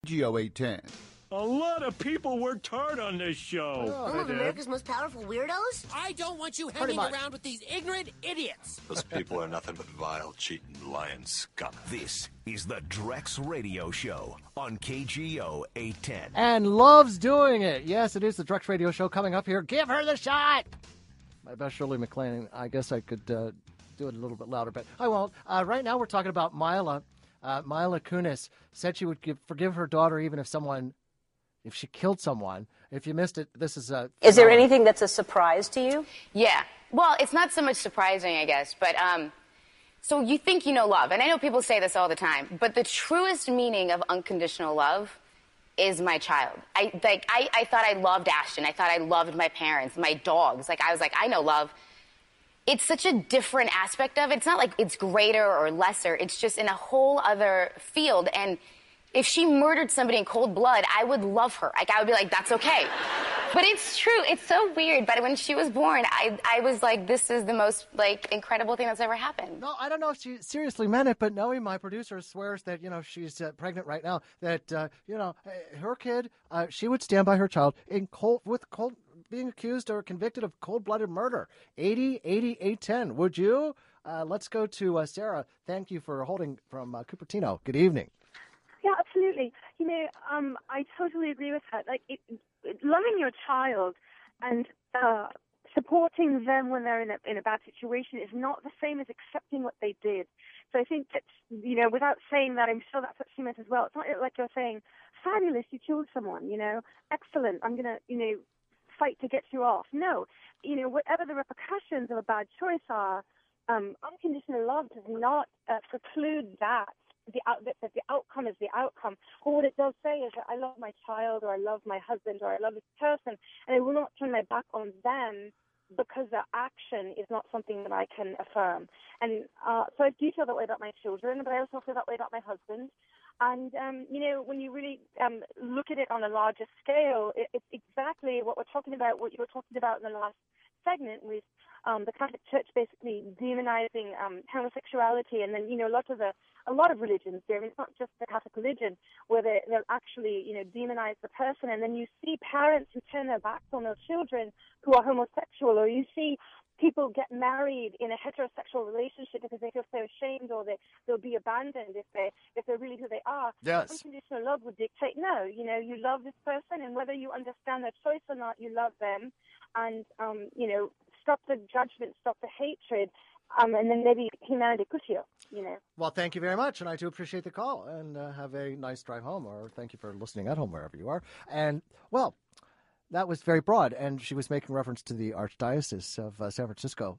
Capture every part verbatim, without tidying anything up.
G O eight ten. A lot of people worked hard on this show. Oh, Home of America's Most Powerful Weirdos? I don't want you hanging around with these ignorant idiots. Those people are nothing but vile, cheating, lying scum. This is the Drex Radio Show on K G O eight ten. And loves doing it. Yes, it is the Drex Radio Show coming up here. Give her the shot. My best Shirley MacLaine. I guess I could uh, do it a little bit louder, but I won't. Uh, right now we're talking about Mila. Uh, Mila Kunis said she would give, forgive her daughter even if someone... if she killed someone. If you missed it, this is a... Is there anything that's a surprise to you? Yeah. Well, it's not so much surprising, I guess, but um, so you think you know love, and I know people say this all the time, but the truest meaning of unconditional love is my child. I like. I, I thought I loved Ashton. I thought I loved my parents, my dogs. Like, I was like, I know love. It's such a different aspect of it. It's not like it's greater or lesser. It's just in a whole other field, and if she murdered somebody in cold blood, I would love her. Like, I would be like, that's okay. But it's true. It's so weird. But when she was born, I I was like, this is the most, like, incredible thing that's ever happened. No, I don't know if she seriously meant it, but Noe, my producer, swears that, you know, she's uh, pregnant right now, that, uh, you know, her kid, uh, she would stand by her child in cold, with cold, being accused or convicted of cold-blooded murder. eighty eighty eight ten. Would you? Uh, let's go to uh, Sarah. Thank you for holding from uh, Cupertino. Good evening. Yeah, absolutely. You know, um, I totally agree with her. Like, it, it, loving your child and uh, supporting them when they're in a, in a bad situation is not the same as accepting what they did. So I think that, you know, without saying that, I'm sure that's what she meant as well. It's not like you're saying, fabulous, you killed someone, you know, excellent, I'm going to, you know, fight to get you off. No, you know, whatever the repercussions of a bad choice are, um, unconditional love does not uh, preclude that. The, out, that the outcome is the outcome. Or what it does say is that I love my child, or I love my husband, or I love this person, and I will not turn my back on them because their action is not something that I can affirm. And uh, so I do feel that way about my children, but I also feel that way about my husband. And, um, you know, when you really um, look at it on a larger scale, it, it's exactly what we're talking about, what you were talking about in the last segment with um, the Catholic Church basically demonizing um, homosexuality, and then, you know, a lot of the a lot of religions there. I mean, it's not just the Catholic religion where they, they'll actually, you know, demonize the person, and then you see parents who turn their backs on their children who are homosexual, or you see people get married in a heterosexual relationship because they feel so ashamed, or they, they'll be abandoned if, they, if they're really who they are. Yes. Unconditional love would dictate, no, you know, you love this person, and whether you understand their choice or not, you love them, and, um, you know, stop the judgment, stop the hatred, um, and then maybe humanity could heal, you know. Well, thank you very much, and I do appreciate the call, and uh, have a nice drive home, or thank you for listening at home wherever you are. And, well, that was very broad, and she was making reference to the Archdiocese of uh, San Francisco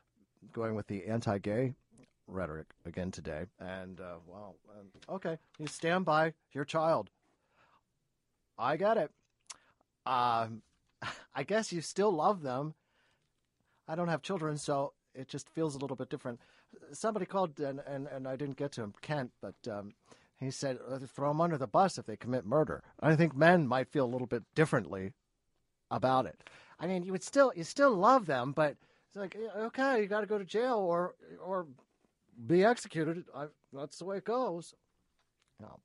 going with the anti-gay rhetoric again today. And, uh, wow, um, okay, you stand by your child. I get it. Um, I guess you still love them. I don't have children, so it just feels a little bit different. Somebody called, and, and, and I didn't get to him, Kent, but um, he said throw them under the bus if they commit murder. I think men might feel a little bit differently about it. I mean, you would still you still love them, but it's like, okay, you got to go to jail or or be executed. I, that's the way it goes. You know,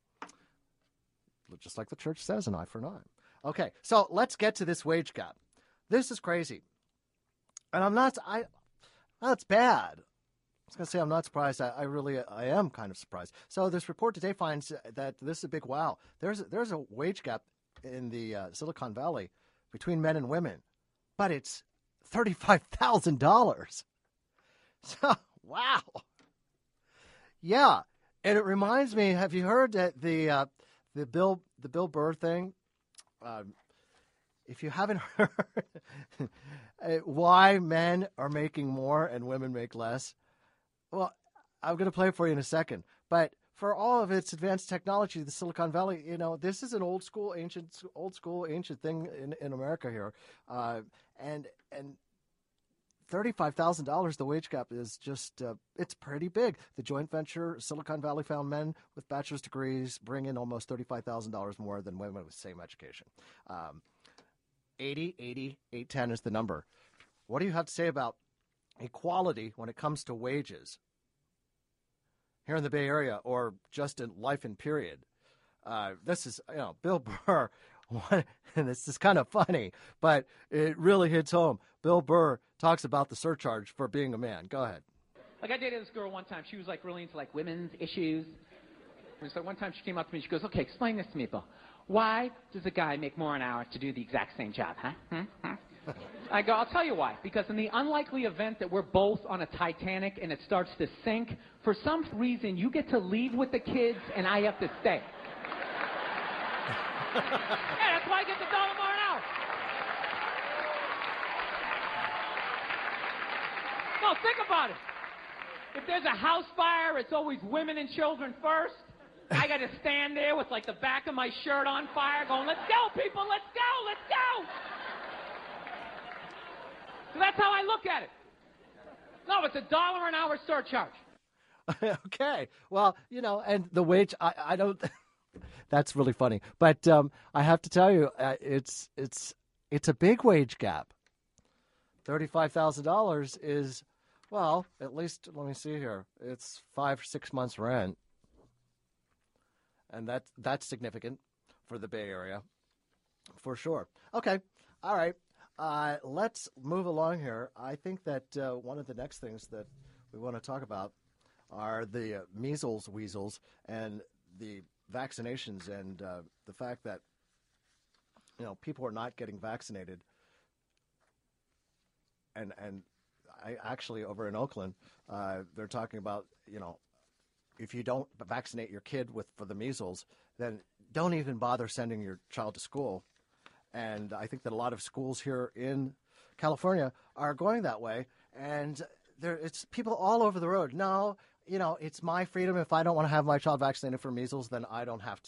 just like the church says, an eye for an eye. Okay, so let's get to this wage gap. This is crazy, and I'm not. I that's bad. I was going to say I'm not surprised. I, I really I am kind of surprised. So this report today finds that this is a big wow. There's there's a wage gap in the uh, Silicon Valley between men and women, but it's thirty-five thousand dollars. So, wow. Yeah, and it reminds me, have you heard that the uh, the Bill the Bill Burr thing? Um, if you haven't heard why men are making more and women make less, well, I'm going to play it for you in a second. But for all of its advanced technology, the Silicon Valley, you know, this is an old school, ancient, old school, ancient thing in, in America here. Uh, and and thirty-five thousand dollars, the wage gap is just, uh, it's pretty big. The joint venture, Silicon Valley found men with bachelor's degrees bring in almost thirty-five thousand dollars more than women with the same education. Um, eighty, eighty, eight ten is the number. What do you have to say about equality when it comes to wages here in the Bay Area, or just in life in period? Uh, this is, you know, Bill Burr, what, and this is kind of funny, but it really hits home. Bill Burr talks about the surcharge for being a man. Go ahead. Like, I dated this girl one time. She was, like, really into, like, women's issues. And so one time she came up to me. She goes, okay, explain this to me, Bill. Why does a guy make more an hour to do the exact same job, huh? Hmm? Hmm? I go, I'll tell you why. Because in the unlikely event that we're both on a Titanic and it starts to sink, for some reason you get to leave with the kids and I have to stay. Yeah, that's why I get the dollar more an hour. No, think about it. If there's a house fire, it's always women and children first. I got to stand there with, like, the back of my shirt on fire going, let's go, people, let's go, let's go. So that's how I look at it. No, it's a dollar an hour surcharge. Okay. Well, you know, and the wage, I, I don't, that's really funny. But um, I have to tell you, uh, it's, it's, it's a big wage gap. thirty-five thousand dollars is, well, at least, let me see here. It's five, six months rent. And that's, that's significant for the Bay Area, for sure. Okay. All right. Uh, let's move along here. I think that uh, one of the next things that we want to talk about are the uh, measles, weasels, and the vaccinations, and uh, the fact that, you know, people are not getting vaccinated. And and I actually, over in Oakland, uh, they're talking about, you know, if you don't vaccinate your kid with for the measles, then don't even bother sending your child to school. And I think that a lot of schools here in California are going that way. And there, it's people all over the road. No, you know, it's my freedom. If I don't want to have my child vaccinated for measles, then I don't have to.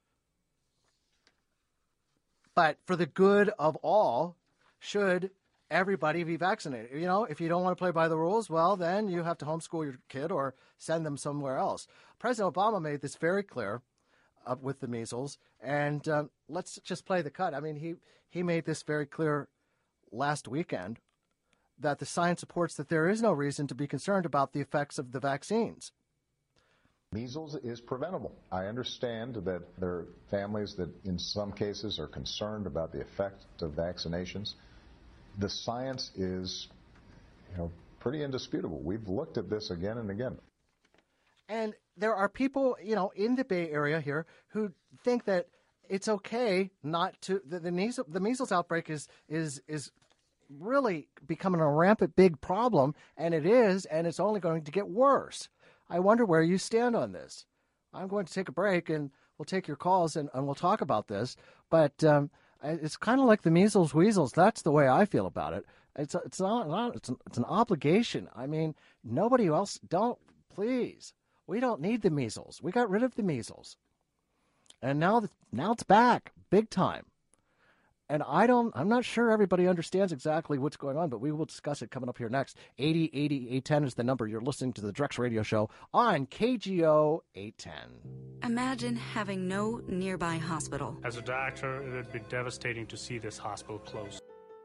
But for the good of all, should everybody be vaccinated? You know, if you don't want to play by the rules, well, then you have to homeschool your kid or send them somewhere else. President Obama made this very clear uh, with the measles. And um, let's just play the cut. I mean, he, he made this very clear last weekend that the science supports that there is no reason to be concerned about the effects of the vaccines. Measles is preventable. I understand that there are families that in some cases are concerned about the effect of vaccinations. The science is, you know, pretty indisputable. We've looked at this again and again. And there are people, you know, in the Bay Area here who think that it's okay not to the, the measles the measles outbreak is is is really becoming a rampant big problem, and it is, and it's only going to get worse. I wonder where you stand on this. I'm going to take a break, and we'll take your calls, and, and we'll talk about this. But um, it's kind of like the measles weasels. That's the way I feel about it. It's it's not, not it's an, it's an obligation. I mean, nobody else don't please. We don't need the measles. We got rid of the measles, and now the, now it's back big time. And I don't, I'm not sure everybody understands exactly what's going on, but we will discuss it coming up here next. eighty eighty eight ten is the number. You're listening to the Drex Radio Show on K G O eight ten. Imagine having no nearby hospital. As a doctor, it would be devastating to see this hospital close.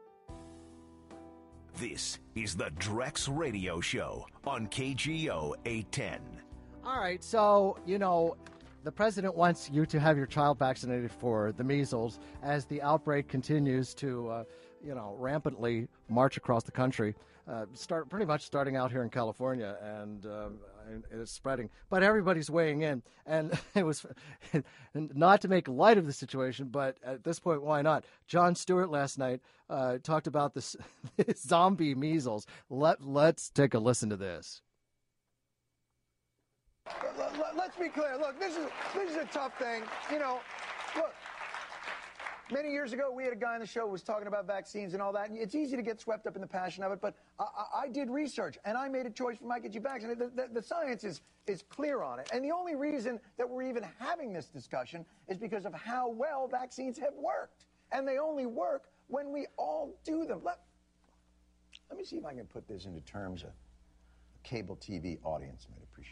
This is the Drex Radio Show on K G O eight ten. All right, so, you know, the president wants you to have your child vaccinated for the measles as the outbreak continues to, uh, you know, rampantly march across the country. Uh, start pretty much starting out here in California, and, uh, and it's spreading. But everybody's weighing in, and it was not to make light of the situation, but at this point, why not? Jon Stewart last night uh, talked about this zombie measles. Let Let's take a listen to this. Let's be clear. Look, this is this is a tough thing. You know, look, many years ago, we had a guy on the show who was talking about vaccines and all that. And it's easy to get swept up in the passion of it, but I, I, I did research, and I made a choice for Mike and G vaccinated. The, the, the science is, is clear on it. And the only reason that we're even having this discussion is because of how well vaccines have worked. And they only work when we all do them. Let, let me see if I can put this into terms a cable T V audience might appreciate.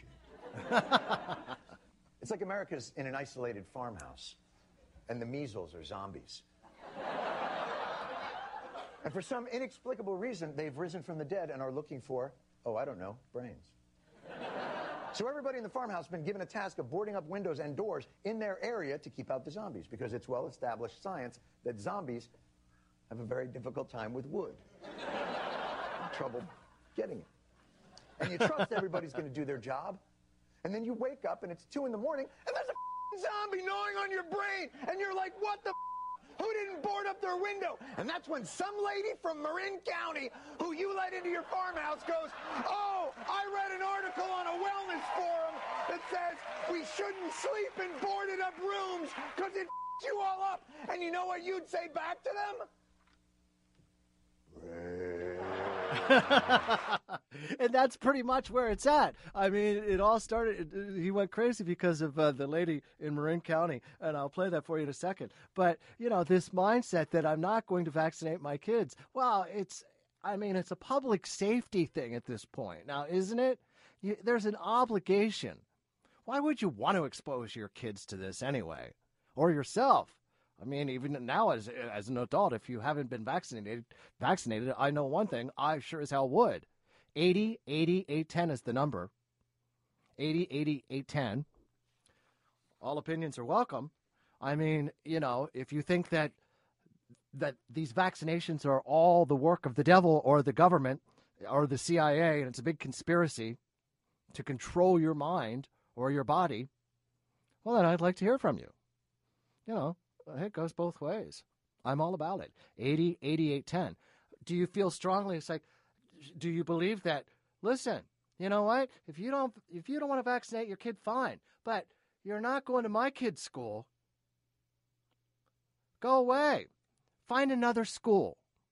It's like America's in an isolated farmhouse, and the measles are zombies. And for some inexplicable reason, they've risen from the dead and are looking for, oh, I don't know, brains. So everybody in the farmhouse has been given a task of boarding up windows and doors in their area to keep out the zombies, because it's well-established science that zombies have a very difficult time with wood. Trouble getting it. And you trust everybody's going to do their job, and then you wake up and it's two in the morning, and there's a zombie gnawing on your brain, and you're like, what the who didn't board up their window? And that's when some lady from Marin County, who you let into your farmhouse, goes, oh, I read an article on a wellness forum that says we shouldn't sleep in boarded up rooms because it f***s you all up. And you know what you'd say back to them? And that's pretty much where it's at. I mean, it all started, it, he went crazy because of uh, the lady in Marin County, and I'll play that for you in a second. But, you know, this mindset that I'm not going to vaccinate my kids, well, it's, I mean, it's a public safety thing at this point. Now, isn't it? You, there's an obligation. Why would you want to expose your kids to this anyway? Or yourself? I mean, even now as as an adult, if you haven't been vaccinated, vaccinated, I know one thing, I sure as hell would. eighty eighty eight ten is the number. eighty eighty eight ten. All opinions are welcome. I mean, you know, if you think that that these vaccinations are all the work of the devil or the government or the C I A, and it's a big conspiracy to control your mind or your body, well, then I'd like to hear from you. You know, it goes both ways. I'm all about it. eighty eighty eight ten. Do you feel strongly? It's like, do you believe that, listen, you know what? If you don't if you don't want to vaccinate your kid, fine. But you're not going to my kid's school. Go away. Find another school.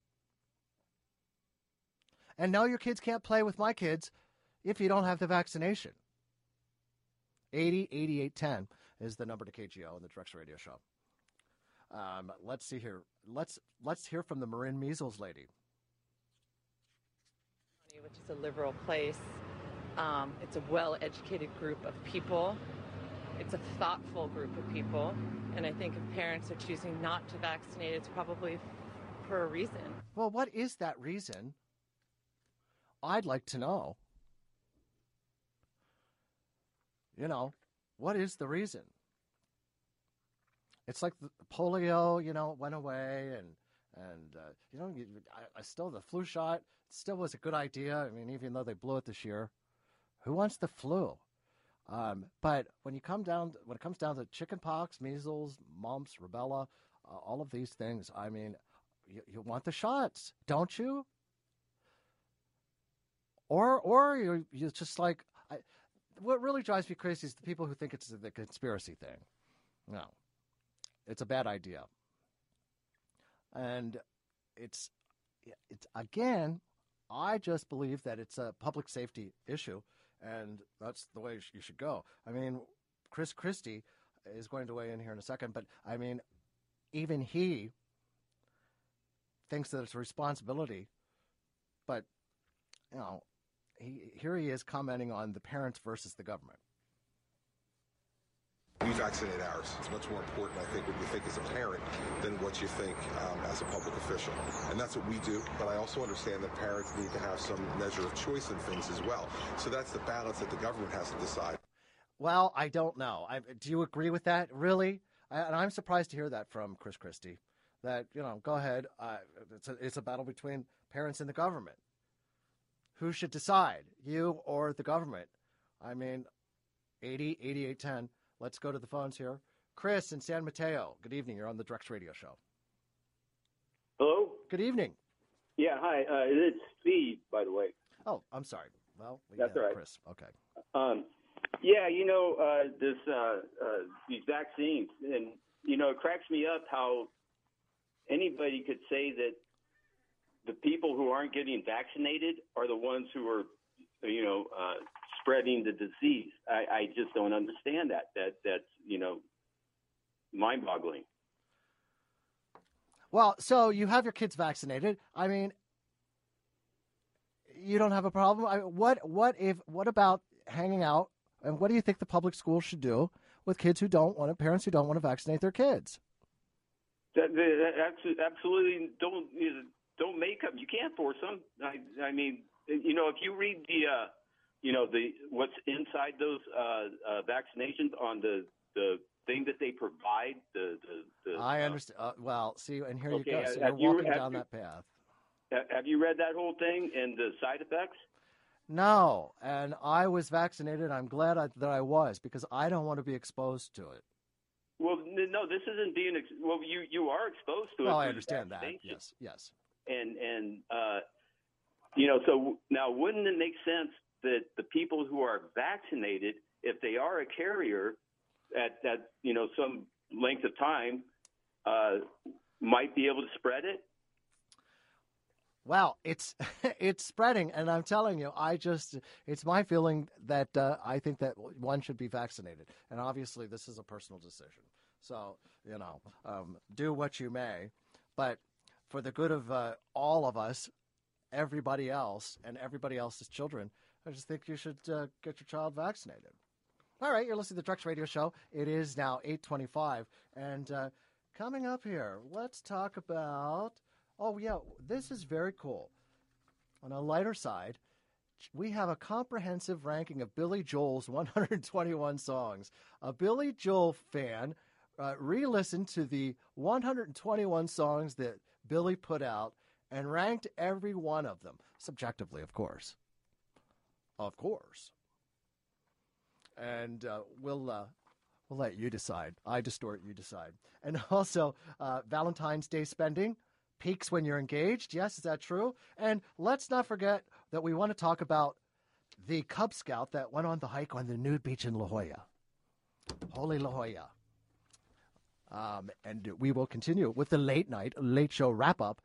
And no, your kids can't play with my kids if you don't have the vaccination. eighty eighty eight ten is the number to K G O on the Drex Radio Show. Um, let's see here. Let's let's hear from the Marin Measles lady. Which is a liberal place. Um, it's a well-educated group of people. It's a thoughtful group of people. And I think if parents are choosing not to vaccinate, it's probably for a reason. Well, what is that reason? I'd like to know. You know, what is the reason? It's like the polio, you know, went away, and and uh, you know, you, I, I still the flu shot still was a good idea. I mean, even though they blew it this year, who wants the flu? Um, but when you come down, when it comes down to chickenpox, measles, mumps, rubella, uh, all of these things, I mean, you, you want the shots, don't you? Or or you're, you're just like, I, what really drives me crazy is the people who think it's the conspiracy thing. No. It's a bad idea. And it's, it's again, I just believe that it's a public safety issue, and that's the way you should go. I mean, Chris Christie is going to weigh in here in a second, but I mean, even he thinks that it's a responsibility, but, you know, he, here he is commenting on the parents versus the government. We vaccinate ours. It's much more important, I think, what you think as a parent than what you think um, as a public official. And that's what we do. But I also understand that parents need to have some measure of choice in things as well. So that's the balance that the government has to decide. Well, I don't know. I, do you agree with that? Really? I, and I'm surprised to hear that from Chris Christie. That, you know, go ahead. Uh, it's, a, it's a battle between parents and the government. Who should decide, you or the government? I mean, eighty eighty-eight ten. Let's go to the phones here. Chris in San Mateo. Good evening. You're on the Drex Radio Show. Hello? Good evening. Yeah, hi. Uh, it's Steve, by the way. Oh, I'm sorry. Well, we That's got all right. Chris. Okay. Um, yeah, you know, uh, this uh, uh, these vaccines, and, you know, it cracks me up how anybody could say that the people who aren't getting vaccinated are the ones who are, you know, uh, spreading the disease. I, I just don't understand that. That that's, you know, mind-boggling. Well, so you have your kids vaccinated. I mean, you don't have a problem. I, what what if what about hanging out? And what do you think the public schools should do with kids who don't want to, parents who don't want to vaccinate their kids? That, that, absolutely don't don't make them. You can't force them. I, I mean, you know, if you read the uh, you know, the what's inside those uh, uh, vaccinations on the the thing that they provide. The the, the I uh, understand. Uh, well, see, and here Okay, you go. So have you're you- walking have down you- that path. have you read that whole thing and the side effects? No, and I was vaccinated. I'm glad I, that I was because I don't want to be exposed to it. Well, n- no, this isn't being. Ex- well, you you are exposed to it. Well, I through understand that. vaccination. Yes, yes. And and uh, you know, so now wouldn't it make sense that the people who are vaccinated, if they are a carrier at at you know some length of time, uh, might be able to spread it? Well, it's it's spreading, and I'm telling you, I just it's my feeling that uh, I think that one should be vaccinated, and obviously this is a personal decision. So you know, um, do what you may, but for the good of uh, all of us, everybody else, and everybody else's children, I just think you should uh, get your child vaccinated. All right, you're listening to the Drex Radio Show. It is now eight twenty-five, and uh, coming up here, let's talk about. Oh, yeah, this is very cool. On a lighter side, we have a comprehensive ranking of Billy Joel's one hundred twenty-one songs. A Billy Joel fan uh, re-listened to the one hundred twenty-one songs that Billy put out and ranked every one of them, subjectively, of course. Of course. And uh, we'll... Uh, We'll let you decide. I distort, you decide. And also, uh, Valentine's Day spending peaks when you're engaged. Yes, is that true? And let's not forget that we want to talk about the Cub Scout that went on the hike on the nude beach in La Jolla. Holy La Jolla. Um, and we will continue with the late night, late show wrap-up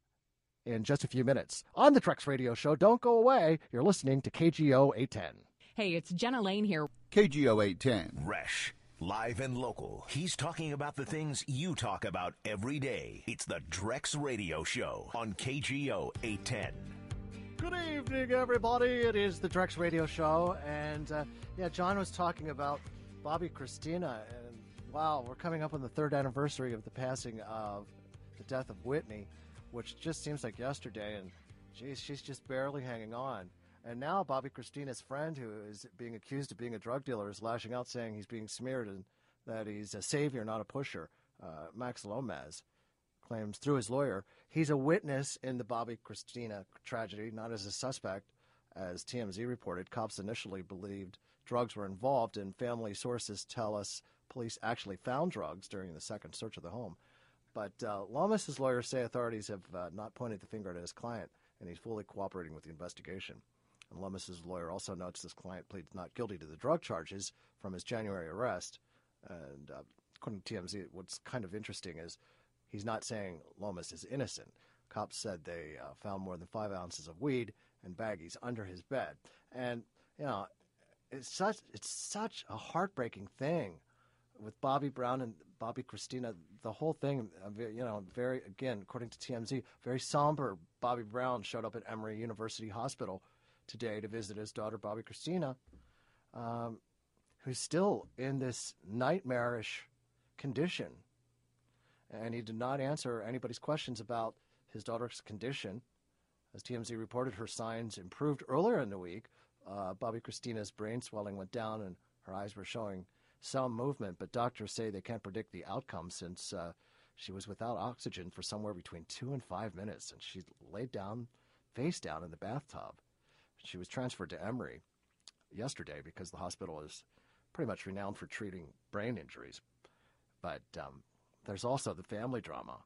in just a few minutes. On the Drex Radio Show, don't go away. You're listening to K G O eight ten. Hey, it's Jenna Lane here. K G O eight ten. Resch. Live and local. He's talking about the things you talk about every day. It's the Drex Radio Show on K G O eight ten. Good evening, everybody. It is the Drex Radio Show. And, uh, yeah, John was talking about Bobby Christina. And, wow, we're coming up on the third anniversary of the passing of the death of Whitney, which just seems like yesterday. And, geez, she's just barely hanging on. And now Bobby Christina's friend, who is being accused of being a drug dealer, is lashing out saying he's being smeared and that he's a savior, not a pusher. Uh, Max Lomez claims through his lawyer he's a witness in the Bobby Christina tragedy, not as a suspect. As T M Z reported, cops initially believed drugs were involved, and family sources tell us police actually found drugs during the second search of the home. But uh, Lomez's lawyers say authorities have uh, not pointed the finger at his client, and he's fully cooperating with the investigation. And Lomez's lawyer also notes this client pleads not guilty to the drug charges from his January arrest. And uh, according to T M Z, what's kind of interesting is he's not saying Lomas is innocent. Cops said they uh, found more than five ounces of weed and baggies under his bed. And, you know, it's such, it's such a heartbreaking thing with Bobby Brown and Bobby Christina. The whole thing, you know, very, again, according to T M Z, very somber. Bobby Brown showed up at Emory University Hospital today to visit his daughter, Bobby Christina, um, who's still in this nightmarish condition. And he did not answer anybody's questions about his daughter's condition. As T M Z reported, her signs improved earlier in the week. Uh, Bobby Christina's brain swelling went down and her eyes were showing some movement, but doctors say they can't predict the outcome since uh, she was without oxygen for somewhere between two and five minutes, and she laid down, face down in the bathtub. She was transferred to Emory yesterday because the hospital is pretty much renowned for treating brain injuries. But um, there's also the family drama.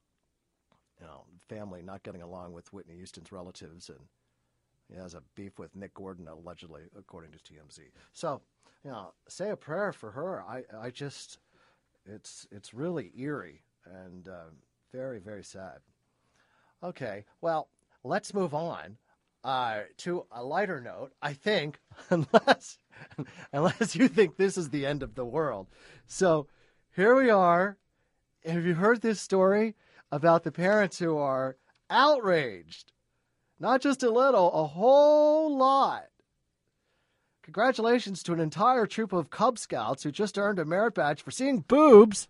You know, family not getting along with Whitney Houston's relatives, and he has a beef with Nick Gordon, allegedly, according to T M Z. So, you know, say a prayer for her. I, I just, it's, it's really eerie and uh, very, very sad. Okay, well, let's move on. Uh, to a lighter note, I think, unless unless you think this is the end of the world. So here we are. Have you heard this story about the parents who are outraged? Not just a little, a whole lot. Congratulations to an entire troop of Cub Scouts who just earned a merit badge for seeing boobs.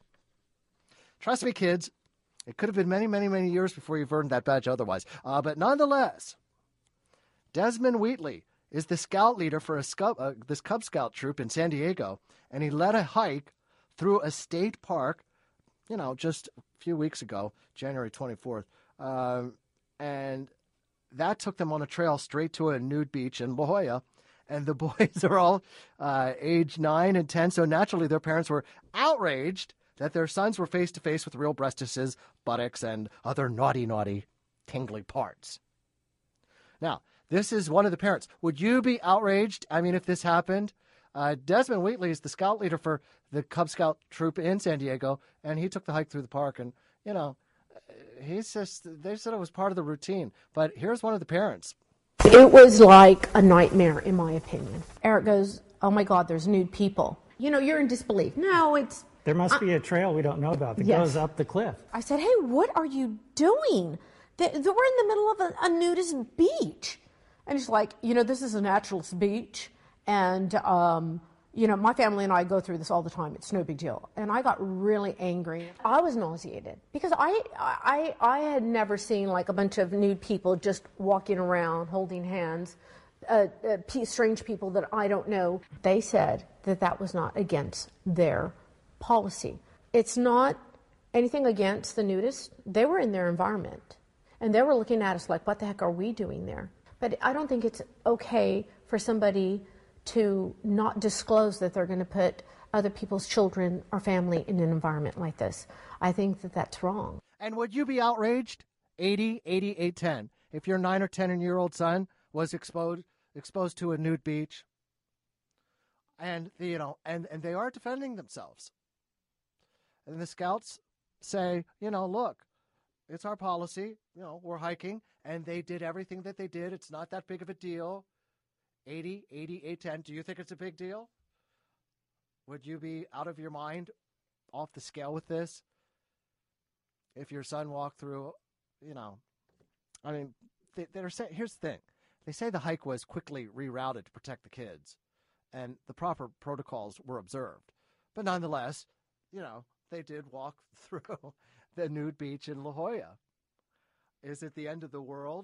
Trust me, kids, it could have been many, many, many years before you've earned that badge otherwise. Uh, but nonetheless, Desmond Wheatley is the scout leader for a Cub, uh, this Cub Scout troop in San Diego, and he led a hike through a state park, you know, just a few weeks ago, January twenty-fourth, um, and that took them on a trail straight to a nude beach in La Jolla, and the boys are all uh, age nine and ten, so naturally their parents were outraged that their sons were face-to-face with real breastises, buttocks, and other naughty, naughty, tingly parts. Now, this is one of the parents. Would you be outraged, I mean, if this happened? Uh, Desmond Wheatley is the scout leader for the Cub Scout troop in San Diego, and he took the hike through the park, and, you know, he's just, they said it was part of the routine. But here's one of the parents. It was like a nightmare, in my opinion. Eric goes, oh, my God, there's nude people. You know, you're in disbelief. No, it's... There must be a trail we don't know about that Yes. goes up the cliff. I said, hey, what are you doing? They, they were in the middle of a, a nudist beach. And he's like, you know, this is a naturalist beach. And, um, you know, my family and I go through this all the time. It's no big deal. And I got really angry. I was nauseated because I, I, I had never seen like a bunch of nude people just walking around holding hands, uh, uh, p- strange people that I don't know. They said that that was not against their policy. It's not anything against the nudists. They were in their environment. And they were looking at us like, what the heck are we doing there? But I don't think it's okay for somebody to not disclose that they're going to put other people's children or family in an environment like this. I think that that's wrong. And would you be outraged? eighty, eighty-eight, ten. If your nine or ten-year-old son was exposed exposed to a nude beach, and you know, and, and they are defending themselves. And the scouts say, you know, look, it's our policy. You know, we're hiking, and they did everything that they did. It's not that big of a deal. eighty, eighty-eight, ten. Do you think it's a big deal? Would you be out of your mind, off the scale with this? If your son walked through, you know, I mean, they, they're saying, here's the thing. They say the hike was quickly rerouted to protect the kids, and the proper protocols were observed. But nonetheless, you know, they did walk through the nude beach in La Jolla. Is it the end of the world?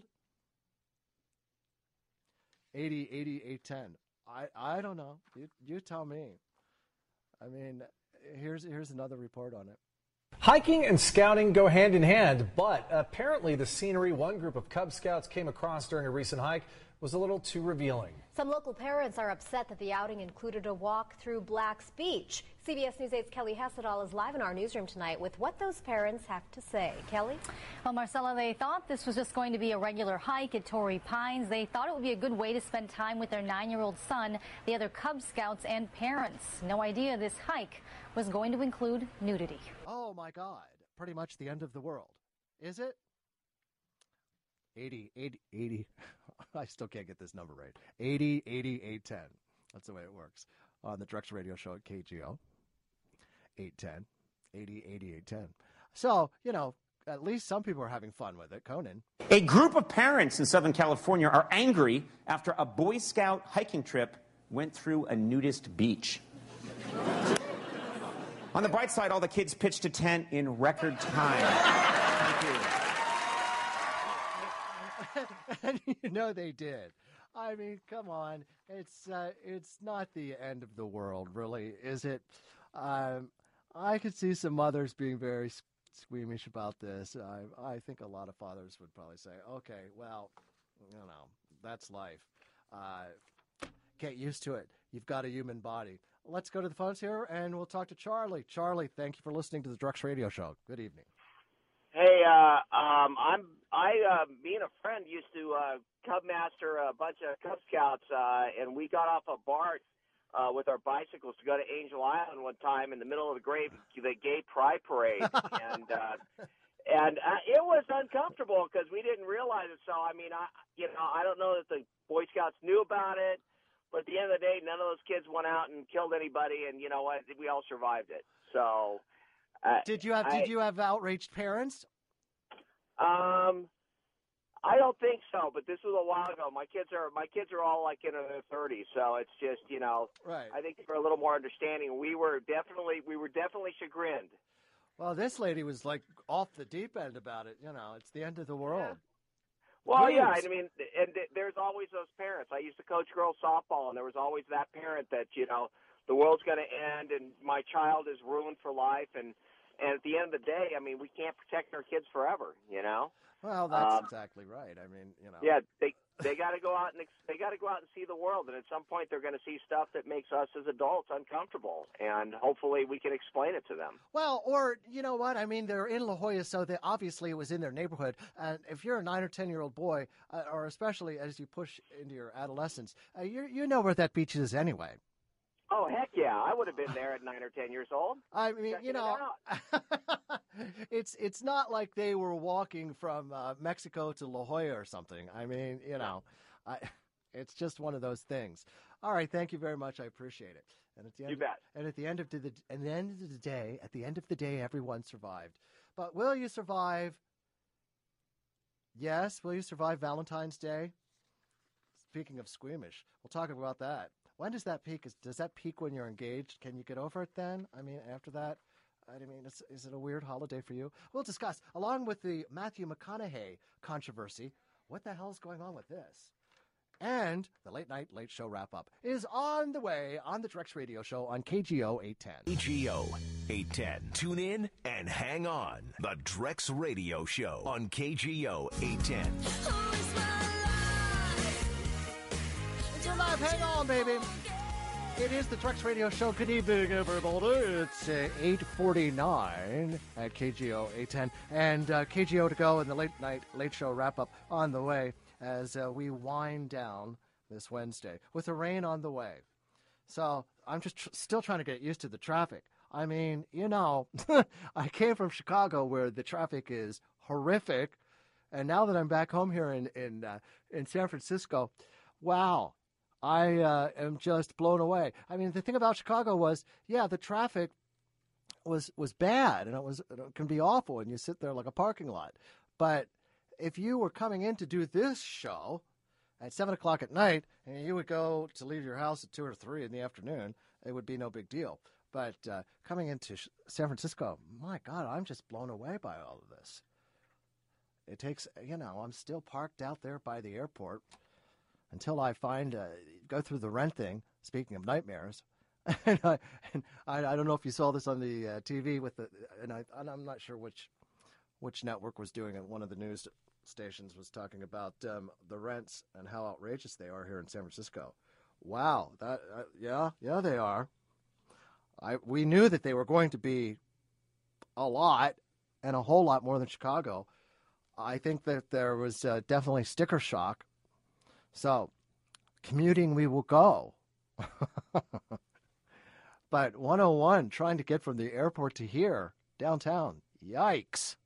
eighty, eighty-eight, ten. I, I don't know. You, you tell me. I mean, here's here's another report on it. Hiking and scouting go hand in hand, but apparently the scenery one group of Cub Scouts came across during a recent hike was a little too revealing. Some local parents are upset that the outing included a walk through Black's Beach. C B S News eight's Kelly Hessedal is live in our newsroom tonight with what those parents have to say. Kelly? Well, Marcella, they thought this was just going to be a regular hike at Torrey Pines. They thought it would be a good way to spend time with their nine-year-old son, the other Cub Scouts, and parents. No idea this hike was going to include nudity. Oh, my God. Pretty much the end of the world. Is it? eighty, eighty, eighty. I still can't get this number right. eighty, eighty-eight, ten. That's the way it works. On the Drex Radio Show at K G O. eight ten, eighty, eighty-eight, ten. So, you know, at least some people are having fun with it. Conan. A group of parents in Southern California are angry after a Boy Scout hiking trip went through a nudist beach. On the bright side, all the kids pitched a tent in record time. Thank you. And you know they did. I mean, come on. It's uh, it's not the end of the world, really, is it? Um, I could see some mothers being very squeamish about this. I, I think a lot of fathers would probably say, okay, well, you know, that's life. Uh, get used to it. You've got a human body. Let's go to the phones here, and we'll talk to Charlie. Charlie, thank you for listening to the Drex Radio Show. Good evening. Hey, uh, um, I'm I, uh, me and a friend used to uh, Cub Master a bunch of Cub Scouts, uh, and we got off a BART uh, with our bicycles to go to Angel Island one time in the middle of the great the Gay Pride Parade, and uh, and uh, it was uncomfortable because we didn't realize it. So I mean, I you know I don't know that the Boy Scouts knew about it. But at the end of the day, none of those kids went out and killed anybody, and you know what? We all survived it. So, uh, did you have I, did you have outraged parents? Um, I don't think so. But this was a while ago. My kids are my kids are all like in their thirties, so it's just you know. Right. I think they're a little more understanding. We were definitely we were definitely chagrined. Well, this lady was like off the deep end about it. You know, it's the end of the world. Well, Please. yeah, I mean, and th- there's always those parents. I used to coach girls softball, and there was always that parent that, you know, the world's going to end and my child is ruined for life. And, and at the end of the day, I mean, we can't protect our kids forever, you know? Well, that's Um, exactly right. I mean, you know. Yeah, they they got to go out and ex- they got to go out and see the world, and at some point they're going to see stuff that makes us as adults uncomfortable, and hopefully we can explain it to them. Well, or you know what? I mean, they're in La Jolla, so they obviously it was in their neighborhood. And if you're a nine or ten year old boy, uh, or especially as you push into your adolescence, uh, you you know where that beach is anyway. Oh heck yeah, I would have been there at nine or ten years old. I mean, Checking you know, it out. it's it's not like they were walking from uh, Mexico to La Jolla or something. I mean, you know, I, it's just one of those things. All right, thank you very much. I appreciate it. And at the end, You bet. And at the end of the at the end of the day, at the end of the day, everyone survived. But will you survive? Yes, will you survive Valentine's Day? Speaking of squeamish, we'll talk about that. When does that peak? Is, does that peak when you're engaged? Can you get over it then? I mean, after that? I mean, is, is it a weird holiday for you? We'll discuss, along with the Matthew McConaughey controversy, what the hell's going on with this? And the Late Night Late Show wrap-up is on the way on the Drex Radio Show on K G O eight ten. K G O eight ten. Tune in and hang on. The Drex Radio Show on K G O eight ten. You're live. Hang on, baby. It is the Drex Radio Show. Good evening, everybody. It's uh, eight forty-nine at K G O eight ten. And uh, K G O to go and the Late Night Late Show wrap-up on the way as uh, we wind down this Wednesday with the rain on the way. So I'm just tr- still trying to get used to the traffic. I mean, you know, I came from Chicago where the traffic is horrific. And now that I'm back home here in, in, uh, in San Francisco, wow. I uh, am just blown away. I mean, the thing about Chicago was, yeah, the traffic was was bad, and it was it can be awful, and you sit there like a parking lot. But if you were coming in to do this show at seven o'clock at night, and you would go to leave your house at two or three in the afternoon, it would be no big deal. But uh, coming into San Francisco, my God, I'm just blown away by all of this. It takes, you know, I'm still parked out there by the airport until I find, uh, go through the rent thing, speaking of nightmares. and I, and I, I don't know if you saw this on the uh, T V with the, and, I, and I'm not sure which which network was doing it. One of the news stations was talking about um, the rents and how outrageous they are here in San Francisco. Wow, that uh, yeah, yeah, they are. I we knew that they were going to be a lot and a whole lot more than Chicago. I think that there was uh, definitely sticker shock. So, commuting we will go. But one oh one, trying to get from the airport to here, downtown, yikes.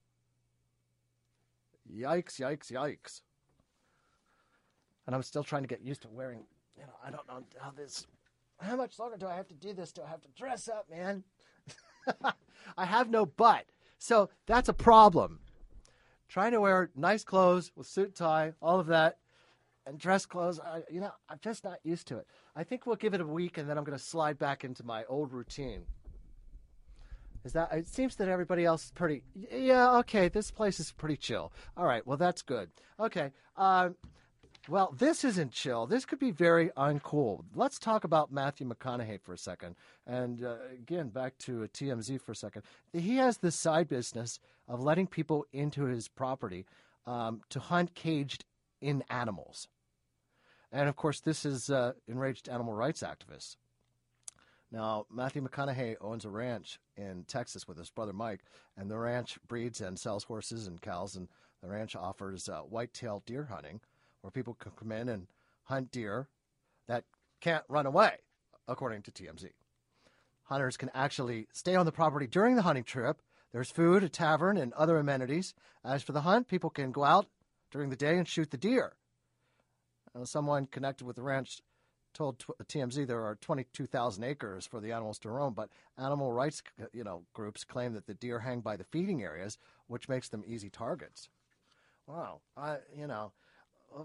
Yikes, yikes, yikes. And I'm still trying to get used to wearing, you know, I don't know how this, how much longer do I have to do this? Do I have to dress up, man? I have no butt. So that's a problem. Trying to wear nice clothes with suit, tie, all of that, and dress clothes, I, you know, I'm just not used to it. I think we'll give it a week, and then I'm going to slide back into my old routine. Is that? It seems that everybody else is pretty. Yeah, okay. This place is pretty chill. All right. Well, that's good. Okay. Um, well, this isn't chill. This could be very uncool. Let's talk about Matthew McConaughey for a second. And uh, again, back to T M Z for a second. He has this side business of letting people into his property um, to hunt caged in animals. And, of course, this is uh, enraged animal rights activists. Now, Matthew McConaughey owns a ranch in Texas with his brother Mike, and the ranch breeds and sells horses and cows, and the ranch offers uh, white-tailed deer hunting, where people can come in and hunt deer that can't run away, according to T M Z. Hunters can actually stay on the property during the hunting trip. There's food, a tavern, and other amenities. As for the hunt, people can go out during the day and shoot the deer. Uh, someone connected with the ranch told T M Z there are twenty-two thousand acres for the animals to roam, but animal rights, you know, groups claim that the deer hang by the feeding areas, which makes them easy targets. Wow, I, you know, uh,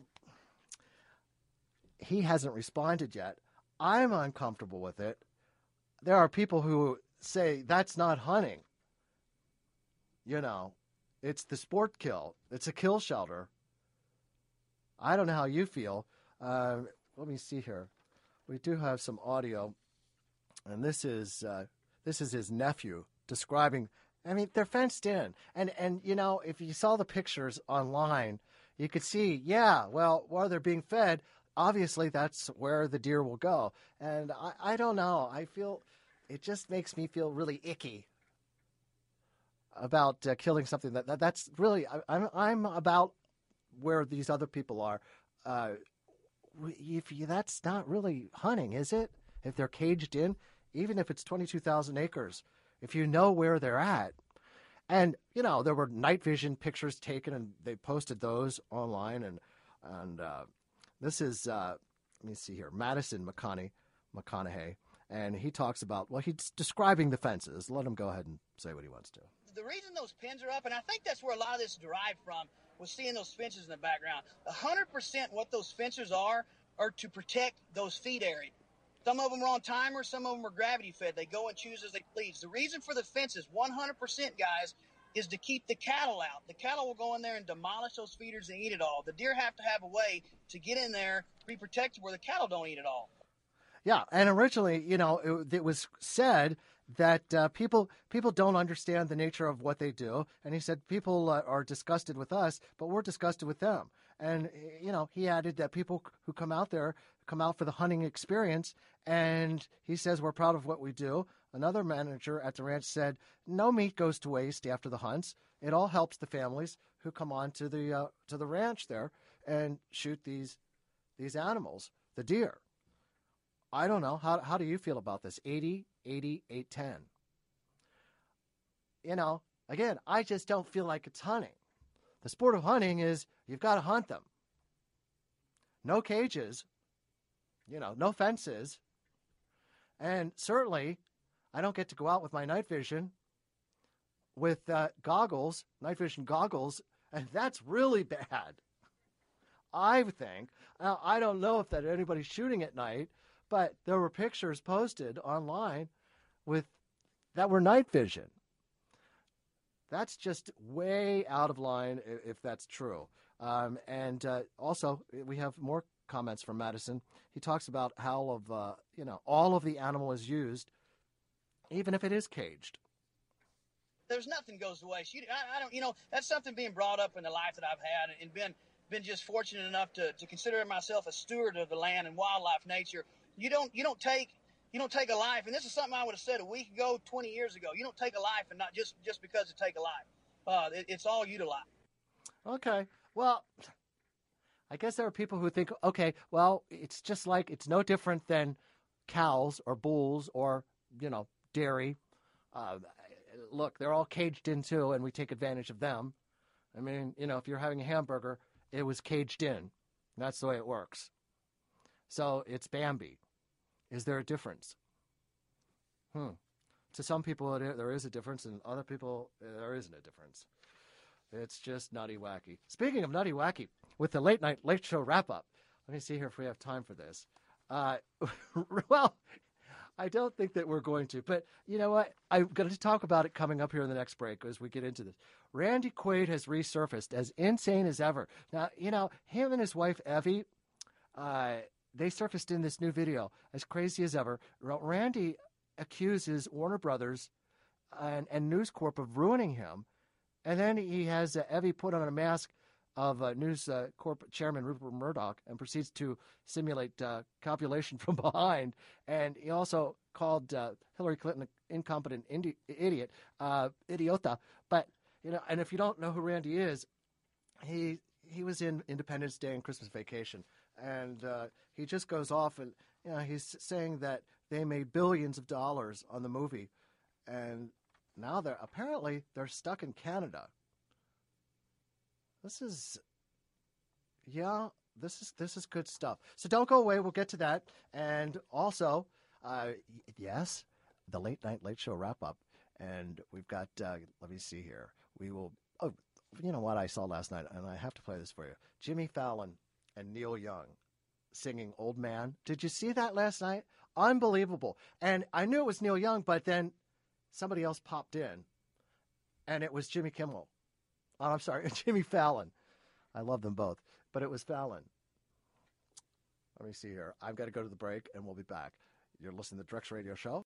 he hasn't responded yet. I'm uncomfortable with it. There are people who say that's not hunting. You know, it's the sport kill. It's a kill shelter. I don't know how you feel. Uh, let me see here. We do have some audio, and this is uh, this is his nephew describing. I mean, they're fenced in, and and you know, if you saw the pictures online, you could see, yeah, well, while they're being fed, obviously that's where the deer will go. And I, I don't know. I feel it just makes me feel really icky about uh, killing something that, that that's really I, I'm I'm about where these other people are. Uh, if you, that's not really hunting, is it? If they're caged in, even if it's twenty-two thousand acres, if you know where they're at. And, you know, there were night vision pictures taken, and they posted those online. And and uh, this is, uh, let me see here, Madison McConaughey, McConaughey, and he talks about, well, he's describing the fences. Let him go ahead and say what he wants to. The reason those pins are up, and I think that's where a lot of this derived from, was seeing those fences in the background. one hundred percent what those fences are are to protect those feed areas. Some of them are on timers, some of them are gravity fed. They go and choose as they please. The reason for the fences, one hundred percent, guys, is to keep the cattle out. The cattle will go in there and demolish those feeders and eat it all. The deer have to have a way to get in there, be protected where the cattle don't eat it all. Yeah, and originally, you know, it, it was said that uh, people people don't understand the nature of what they do. And he said people uh, are disgusted with us, but we're disgusted with them. And, you know, he added that people who come out there come out for the hunting experience, and he says we're proud of what we do. Another manager at the ranch said no meat goes to waste after the hunts. It all helps the families who come on to the uh, to the ranch there and shoot these these animals, the deer. I don't know. How how do you feel about this? eighty, eighty, eight ten. You know, again, I just don't feel like it's hunting. The sport of hunting is you've got to hunt them. No cages, you know, no fences. And certainly, I don't get to go out with my night vision with uh, goggles, night vision goggles, and that's really bad. I think. Now, I don't know if that anybody's shooting at night, but there were pictures posted online with that were night vision. That's just way out of line if that's true. Um, and uh, also, we have more comments from Madison. He talks about how of uh, you know all of the animal is used, even if it is caged. There's nothing goes to waste. You, I, I don't, you know, that's something being brought up in the life that I've had, and been been just fortunate enough to, to consider myself a steward of the land and wildlife nature. You don't you don't take you don't take a life, and this is something I would have said a week ago, twenty years ago. You don't take a life, and not just just because to take a life. Uh, it, it's all utilized. Okay, well, I guess there are people who think, okay, well, it's just like it's no different than cows or bulls or you know dairy. Uh, look, they're all caged in too, and we take advantage of them. I mean, you know, if you're having a hamburger, it was caged in. That's the way it works. So it's Bambi. Is there a difference? Hmm. To some people, it, there is a difference, and other people, there isn't a difference. It's just nutty wacky. Speaking of nutty wacky, with the late night late show wrap up, let me see here if we have time for this. Uh, well, I don't think that we're going to, but you know what? I'm going to talk about it coming up here in the next break as we get into this. Randy Quaid has resurfaced as insane as ever. Now, you know, him and his wife, Evie, uh, they surfaced in this new video as crazy as ever. Randy accuses Warner Brothers and, and News Corp of ruining him. And then he has uh, Evie put on a mask of uh, News uh, Corp chairman Rupert Murdoch and proceeds to simulate uh, copulation from behind. And he also called uh, Hillary Clinton an incompetent indi- idiot, uh, idiota. But, you know, and if you don't know who Randy is, he he was in Independence Day and Christmas Vacation. And uh, he just goes off and, you know, he's saying that they made billions of dollars on the movie. And now they're apparently they're stuck in Canada. This is, yeah, this is this is good stuff. So don't go away. We'll get to that. And also, uh, yes, the late night late show wrap up. And we've got, uh, let me see here. We will, oh, you know what I saw last night, and I have to play this for you. Jimmy Fallon and Neil Young singing Old Man. Did you see that last night? Unbelievable. And I knew it was Neil Young, but then somebody else popped in, and it was Jimmy Kimmel. Oh, I'm sorry, Jimmy Fallon. I love them both, but it was Fallon. Let me see here. I've got to go to the break, and we'll be back. You're listening to the Drex Radio Show.